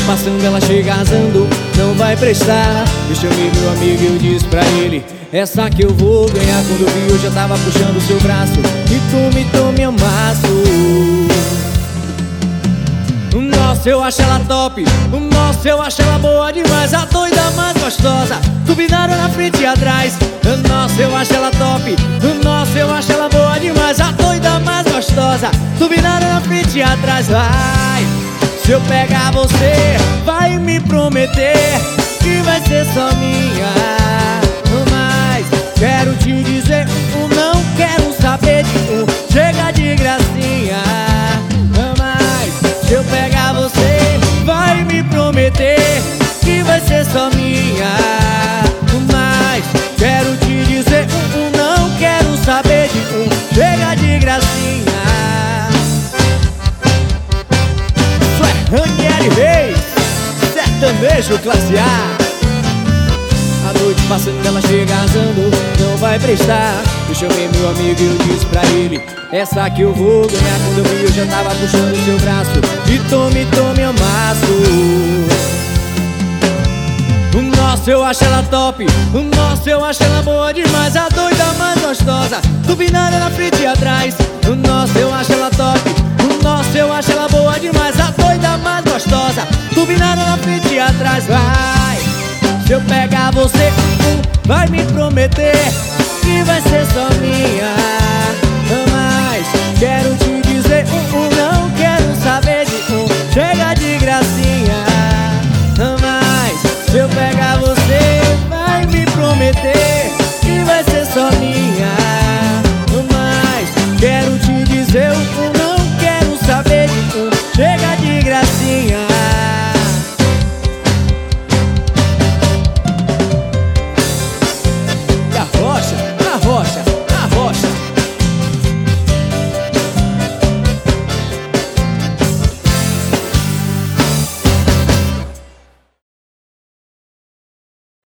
passando, ela chega arrasando, não vai prestar. Eu chamei meu amigo e eu disse pra ele: essa que eu vou ganhar. Quando eu vi, eu já tava puxando o seu braço e tome amasso. Nossa, eu acho ela top. Nossa, eu acho ela boa demais. A doida mais gostosa, turbinada na frente e atrás. Nossa, eu acho ela top. Nossa, eu acho ela boa demais. A doida mais gostosa, turbinada na frente e atrás. Vai, se eu pegar você, vai me prometer que vai ser só minha. Mas quero te dizer, não quero saber de chega de gracinha. Se eu pegar você, vai me prometer que vai ser só minha. Mas quero te dizer, não quero saber de chega de gracinha. Isso é Ranieri Reis, sertanejo classe A. A noite passando, ela chega arrasando, não vai prestar. Eu chamei meu amigo e eu disse pra ele: essa que eu vou ganhar. Quando eu vi, eu já tava puxando o seu braço e tome amasso. Nossa, eu acho ela top. Nossa, eu acho ela boa demais. A doida mais gostosa, turbinada na frente e atrás. Nossa, eu acho ela top. Nossa, eu acho ela boa demais. A doida mais gostosa, turbinada na frente e atrás. Vai, se eu pegar você, vai me prometer que vai ser só minha. Mas quero te dizer,